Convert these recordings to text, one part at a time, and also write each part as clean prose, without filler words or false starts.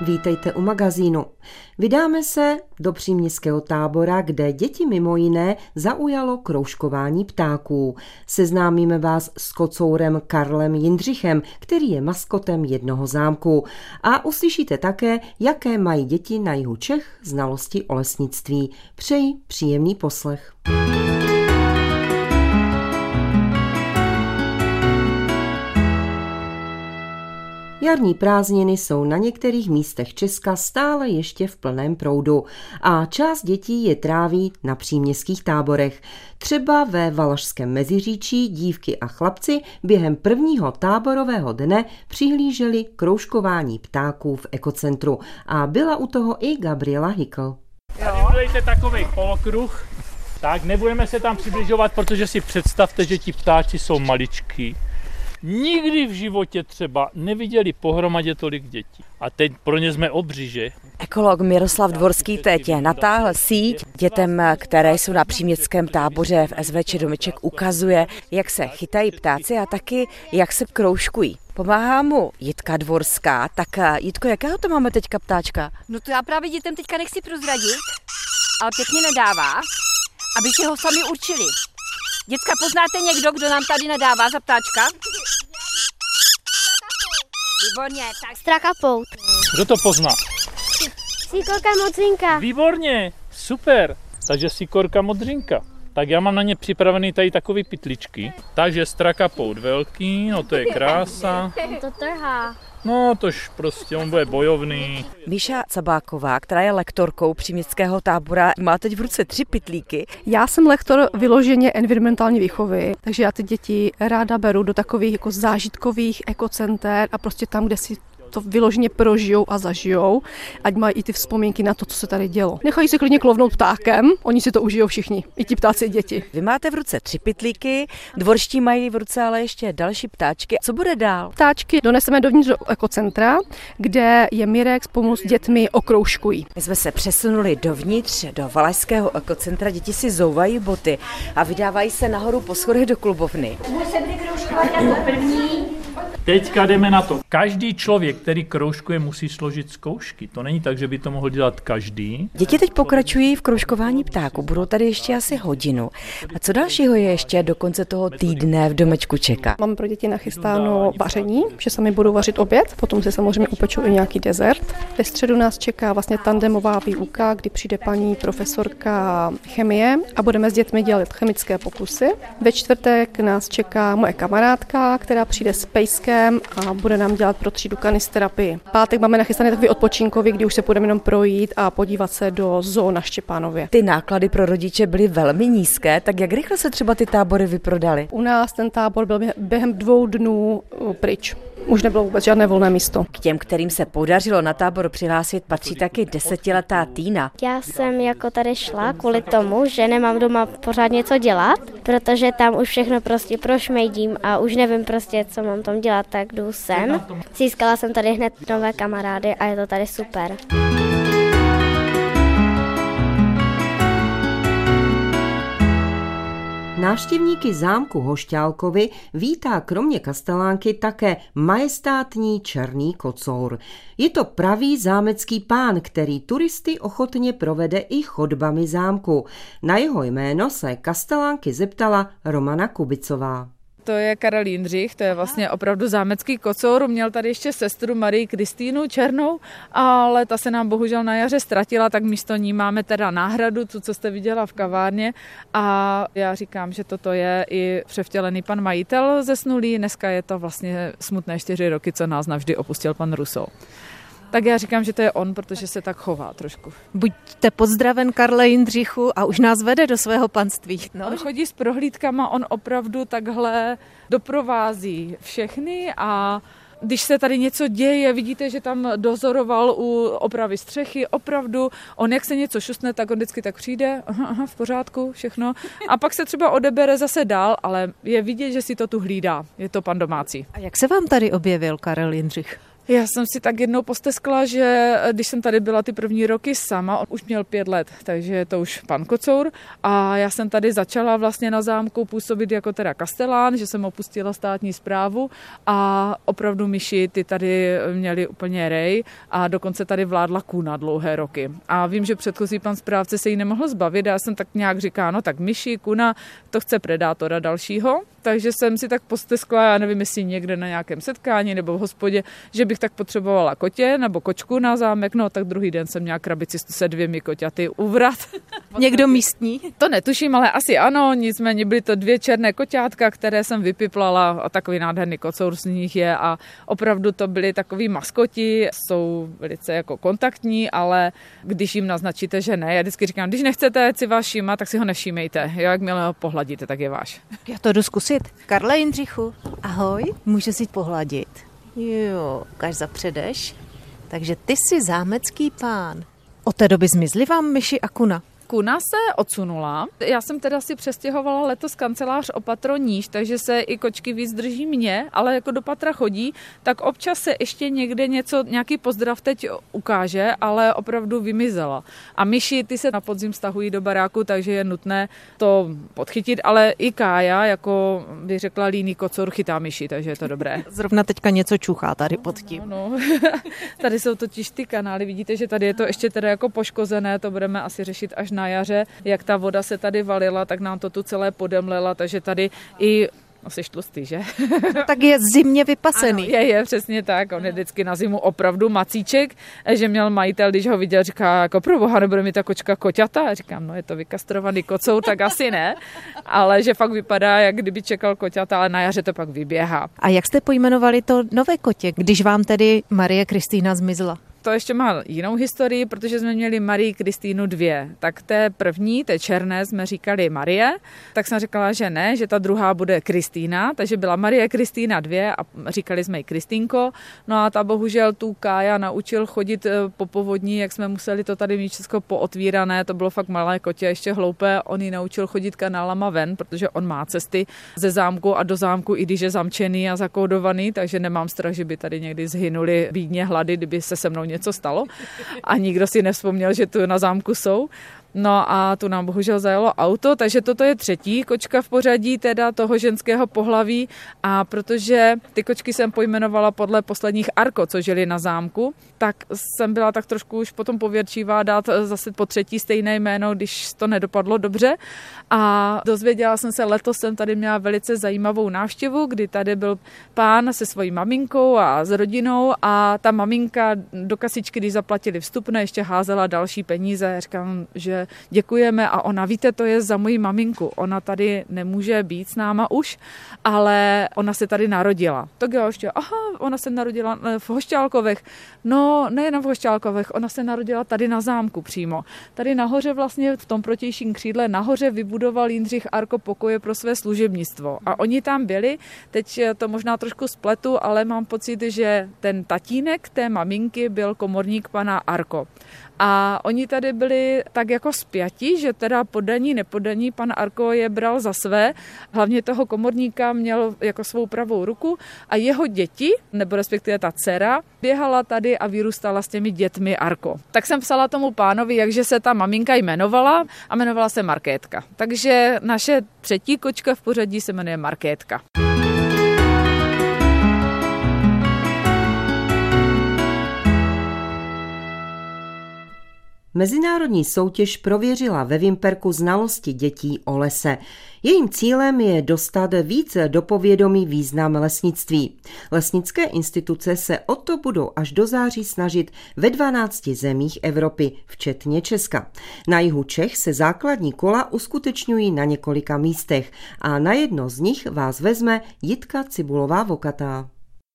Vítejte u magazínu. Vydáme se do příměstského tábora, kde děti mimo jiné zaujalo kroužkování ptáků. Seznámíme vás s kocourem Karlem Jindřichem, který je maskotem jednoho zámku. A uslyšíte také, jaké mají děti na jihu Čech znalosti o lesnictví. Přeji příjemný poslech. Jarní prázdniny jsou na některých místech Česka stále ještě v plném proudu a část dětí je tráví na příměstských táborech. Třeba ve Valašském Meziříčí dívky a chlapci během prvního táborového dne přihlíželi kroužkování ptáků v ekocentru a byla u toho i Gabriela Hykl. Tady udělejte takový polokruh, tak nebudeme se tam přibližovat, protože si představte, že ti ptáci jsou maličký. Nikdy v životě třeba neviděli pohromadě tolik dětí. A teď pro ně jsme obří, že? Ekolog Miroslav Dvorský teď natáhl síť dětem, které jsou na příměstském táboře v SVČ Domeček, ukazuje, jak se chytají ptáci a taky, jak se kroužkují. Pomáhá mu Jitka Dvorská. Tak Jitko, jakého to máme teďka ptáčka? No to já právě dětem teďka nechci prozradit, ale pěkně nadává, aby si ho sami určili. Děcka, poznáte někdo, kdo nám tady nadává za ptáčka? Výborně, tak Strakapout. Kdo to pozná? Síkorka modřinka. Výborně, super. Takže síkorka modřinka. Tak já mám na ně připravený tady takový pytličky. Takže strakapout velký, no to je krása. To trhá. No tož prostě on bude bojovný. Míša Cabáková, která je lektorkou příměstského tábora, má teď v ruce 3 pytlíky. Já jsem lektor vyloženě environmentální výchovy, takže já ty děti ráda beru do takových jako zážitkových ekocenter a prostě tam, kde si to vyloženě prožijou a zažijou, ať mají i ty vzpomínky na to, co se tady dělo. Nechají se klidně klovnout ptákem, oni si to užijou všichni, i ti ptáci, i děti. Vy máte v ruce 3 pytlíky, dvorští mají v ruce ale ještě další ptáčky. Co bude dál? Ptáčky doneseme dovnitř do ekocentra, kde je Mirek spolu s dětmi okroužkují. My jsme se přesunuli dovnitř do Valašského ekocentra, děti si zouvají boty a vydávají se nahoru po schodech do klubovny. se bude kroužkovat jako první. Teďka jdeme na to. Každý člověk, který kroužkuje, musí složit zkoušky. To není tak, že by to mohl dělat každý. Děti teď pokračují v kroužkování ptáků, budou tady ještě asi hodinu. A co dalšího je ještě do konce toho týdne v domečku čeká? Mám pro děti nachystáno vaření, že sami budou vařit oběd, potom si samozřejmě upečou i nějaký dezert. Ve středu nás čeká vlastně tandemová výuka, kdy přijde paní profesorka chemie a budeme s dětmi dělat chemické pokusy. Ve čtvrtek nás čeká moje kamarádka, která přijde s pejskem a bude nám dělat pro třídu kanisterapii. Pátek máme nachystaný takový odpočinkový, kdy už se půjdeme jenom projít a podívat se do zoo na Štěpánově. Ty náklady pro rodiče byly velmi nízké, tak jak rychle se třeba ty tábory vyprodaly? U nás ten tábor byl během 2 dnů pryč. Už nebylo vůbec žádné volné místo. K těm, kterým se podařilo na tábor přihlásit, patří taky 10letá Týna. Já jsem jako tady šla kvůli tomu, že nemám doma pořád něco dělat, protože tam už všechno prostě prošmejdím a už nevím prostě, co mám tam dělat, tak jdu sem. Získala jsem tady hned nové kamarády a je to tady super. Návštěvníky zámku Hošťálkovy vítá kromě kastelánky také majestátní černý kocour. Je to pravý zámecký pán, který turisty ochotně provede i chodbami zámku. Na jeho jméno se kastelánky zeptala Romana Kubicová. To je Karel Jindřich, to je vlastně opravdu zámecký kocour. Měl tady ještě sestru Marii Kristýnu Černou, ale ta se nám bohužel na jaře ztratila, tak místo ní máme teda náhradu, tu, co jste viděla v kavárně. A já říkám, že toto je i převtělený pan majitel zesnulý. Dneska je to vlastně smutné 4 roky, co nás navždy opustil pan Rousseau. Tak já říkám, že to je on, protože se tak chová trošku. Buďte pozdraven, Karle Jindřichu, a už nás vede do svého panství. No. On chodí s prohlídkama, on opravdu takhle doprovází všechny a když se tady něco děje, vidíte, že tam dozoroval u opravy střechy, opravdu, on jak se něco šustne, tak on vždycky tak přijde, aha, v pořádku, všechno. A pak se třeba odebere zase dál, ale je vidět, že si to tu hlídá. Je to pan domácí. A jak se vám tady objevil Karel Jindřich? Já jsem si tak jednou posteskla, že když jsem tady byla ty první roky sama, on už měl 5 let, takže je to už pan kocour a já jsem tady začala vlastně na zámku působit jako teda kastelán, že jsem opustila státní správu a opravdu myši ty tady měli úplně rej a dokonce tady vládla kuna dlouhé roky. A vím, že předchozí pan správce se jí nemohl zbavit, já jsem tak nějak říkala, no tak myši, kuna, to chce predátora dalšího, takže jsem si tak posteskla, já nevím, jestli někde na nějakém setkání nebo v hospodě, že bych tak potřebovala kotě nebo kočku na zámek, no tak druhý den jsem měla krabici se 2 koťaty uvrat. Někdo místní? To netuším, ale asi ano, nicméně byly to 2 černé koťátka, které jsem vypiplala a takový nádherný kocour z nich je a opravdu to byly takový maskoti, jsou velice jako kontaktní, ale když jim naznačíte, že ne, já vždycky říkám, když nechcete si vás všímat, tak si ho nevšímejte, jakmile ho pohladíte, tak je váš. Já to jdu zkusit. Karle Jindřichu, ahoj, můžu si pohladit. Jo, ukáž zapředeš. Takže ty jsi zámecký pán. Od té doby zmizly vám myši a kuna? Kuna se odsunula. Já jsem teda si přestěhovala letos kancelář o patro níž, takže se i kočky víc drží mě, ale jako do patra chodí, tak občas se ještě někde nějaký pozdrav teď ukáže, ale opravdu vymizela. A myši, ty se na podzim stahují do baráku, takže je nutné to podchytit, ale i Kája, jako by řekla líný kocour, chytá myši, takže je to dobré. Zrovna teďka něco čuchá tady pod tím. No. Tady jsou totiž ty kanály, vidíte, že tady je to ještě teda jako poškozené, to budeme asi řešit až na jaře, jak ta voda se tady valila, tak nám to tu celé podemlela, takže tady i jsi tlustý, že? Tak je zimně vypasený. Ano, je, přesně tak. On je vždycky na zimu opravdu macíček, že měl majitel, když ho viděl, říká, jako pro boha, nebude mi ta kočka koťata? A říkám, no je to vykastrovaný kocour, tak asi ne, ale že fakt vypadá, jak kdyby čekal koťata, ale na jaře to pak vyběhá. A jak jste pojmenovali to nové kotě, když vám tedy Marie Kristýna zmizela? To ještě má jinou historii, protože jsme měli Marii Kristýnu 2. Tak té první, té černé, jsme říkali Marie, tak jsem říkala, že ne, že ta druhá bude Kristýna, takže byla Marie Kristýna 2 a říkali jsme jí Kristýnko. No a ta bohužel tu Kája naučil chodit po povodní, jak jsme museli to tady mít všechno pootvírané, to bylo fakt malé kotě, ještě hloupé, on ji naučil chodit kanálama ven, protože on má cesty ze zámku a do zámku, i když je zamčený a zakódovaný, takže nemám strach, že by tady někdy zhynuli bídně hlady, kdyby se mnou něco stalo a nikdo si nevzpomněl, že tu na zámku jsou. No a tu nám bohužel zajelo auto, takže toto je 3. kočka v pořadí teda toho ženského pohlaví a protože ty kočky jsem pojmenovala podle posledních Arko, co žili na zámku, tak jsem byla tak trošku už potom pověrčivá dát zase po 3. stejné jméno, když to nedopadlo dobře a dozvěděla jsem se, letos jsem tady měla velice zajímavou návštěvu, kdy tady byl pán se svojí maminkou a s rodinou a ta maminka do kasičky, když zaplatili vstupné, ještě házela další peníze. Říkám, že děkujeme a ona, víte, to je za moji maminku. Ona tady nemůže být s náma už, ale ona se tady narodila. Tak jo, ještě, ona se narodila v Hošťálkovech. No, nejen v Hošťálkovech, ona se narodila tady na zámku přímo. Tady nahoře vlastně v tom protějším křídle nahoře vybudoval Jindřich Arko pokoje pro své služebnictvo. A oni tam byli, teď to možná trošku spletu, ale mám pocit, že ten tatínek té maminky byl komorník pana Arko. A oni tady byli tak jako spjati, že teda podaní, nepodaní, pan Arko je bral za své. Hlavně toho komorníka měl jako svou pravou ruku a jeho děti, nebo respektive ta dcera, běhala tady a vyrůstala s těmi dětmi Arko. Tak jsem psala tomu pánovi, jakže se ta maminka jmenovala a jmenovala se Markétka. Takže naše 3. kočka v pořadí se jmenuje Markétka. Mezinárodní soutěž prověřila ve Vimperku znalosti dětí o lese. Jejím cílem je dostat více do povědomí význam lesnictví. Lesnické instituce se o to budou až do září snažit ve 12 zemích Evropy, včetně Česka. Na jihu Čech se základní kola uskutečňují na několika místech a na jedno z nich vás vezme Jitka Cibulová-Vokatá.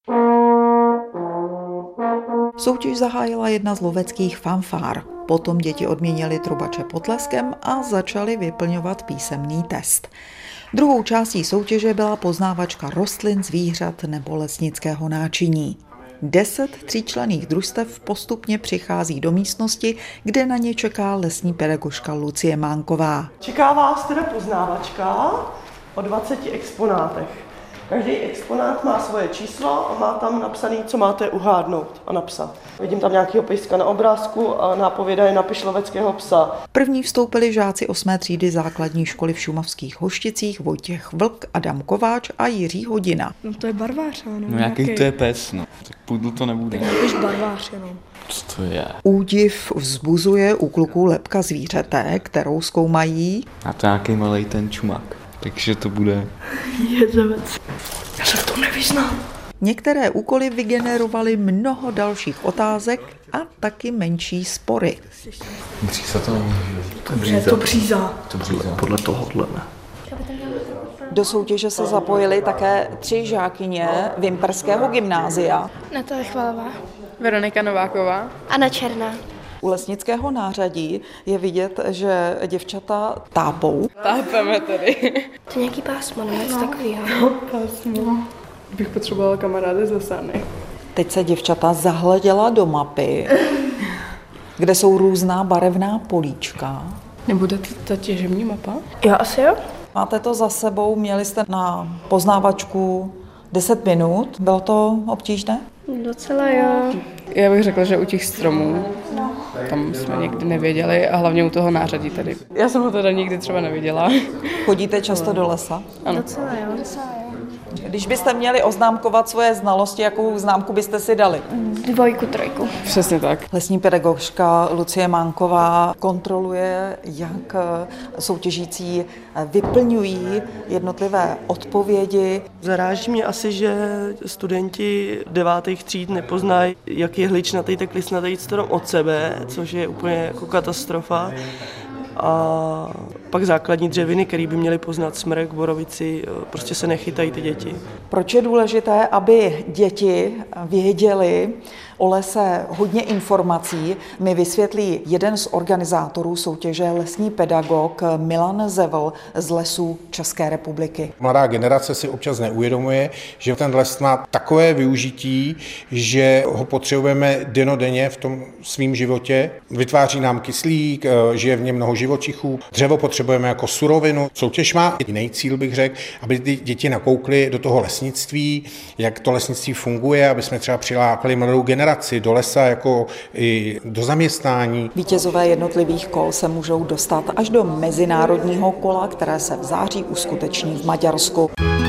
Soutěž zahájila jedna z loveckých fanfár. Potom děti odměnily trubače potleskem a začaly vyplňovat písemný test. Druhou částí soutěže byla poznávačka rostlin, zvířat nebo lesnického náčiní. 10 tříčlenných družstev postupně přichází do místnosti, kde na ně čeká lesní pedagožka Lucie Mánková. Čeká vás teda poznávačka o 20 exponátech. Každý exponát má svoje číslo a má tam napsaný, co máte uhádnout a napsat. Vidím tam nějakého pejska na obrázku a nápověda je napiš loveckého psa. První vstoupili žáci 8. třídy základní školy v Šumavských Hošticích Vojtěch Vlk, Adam Kováč a Jiří Hodina. No to je barvář, ano. No jaký to je pes, no. Tak pudl to nebude. Tak napiš barvář jenom. Co to je? Údiv vzbuzuje u kluků lebka zvířete, kterou zkoumají. A to nějaký malej ten čumák. Takže to bude... Jezevec. Já se v tom nevyznám. Některé úkoly vygenerovaly mnoho dalších otázek a taky menší spory. Bříza to není. To bříza. Podle tohohle ne. Do soutěže se zapojily také 3 žákyně Vimperského gymnázia. Natalie Chvalová. Veronika Nováková. Anna Černá. U lesnického nářadí je vidět, že děvčata tápou. Tápeme tedy. To je nějaký pásmo, nebo něco takového. No, pásmo. Bych potřebovala kamarády z Lesány. Teď se děvčata zahleděla do mapy, kde jsou různá barevná políčka. Nebude ta těžební mapa? Jo, asi jo. Máte to za sebou, měli jste na poznávačku 10 minut. Bylo to obtížné? Docela jo. Já bych řekla, že u těch stromů, tam jsme někdy nevěděli a hlavně u toho nářadí tady. Já jsem ho teda nikdy třeba neviděla. Chodíte často do lesa? Ano. Docela jo. Když byste měli oznámkovat svoje znalosti, jakou známku byste si dali? 2, 3. Přesně tak. Lesní pedagožka Lucie Mánková kontroluje, jak soutěžící vyplňují jednotlivé odpovědi. Zaráží mě asi, že studenti 9. tříd nepoznají, jak je hličnatý, tak listnatý strom od sebe, což je úplně jako katastrofa. A pak základní dřeviny, které by měly poznat smrk, borovici, prostě se nechytají ty děti. Proč je důležité, aby děti věděli o lese hodně informací, mi vysvětlí jeden z organizátorů soutěže, lesní pedagog Milan Zevl z Lesů České republiky. Mladá generace si občas neuvědomuje, že ten les má takové využití, že ho potřebujeme dennodenně v tom svém životě. Vytváří nám kyslík, žije v něm mnoho živočichů. Dřevo potřebujeme jako surovinu. Soutěž má jiný cíl, bych řekl, aby ty děti nakoukly do toho lesnictví, jak to lesnictví funguje, aby jsme třeba přilákali mladou generaci do lesa jako i do zaměstnání. Vítězové jednotlivých kol se můžou dostat až do mezinárodního kola, které se v září uskuteční v Maďarsku.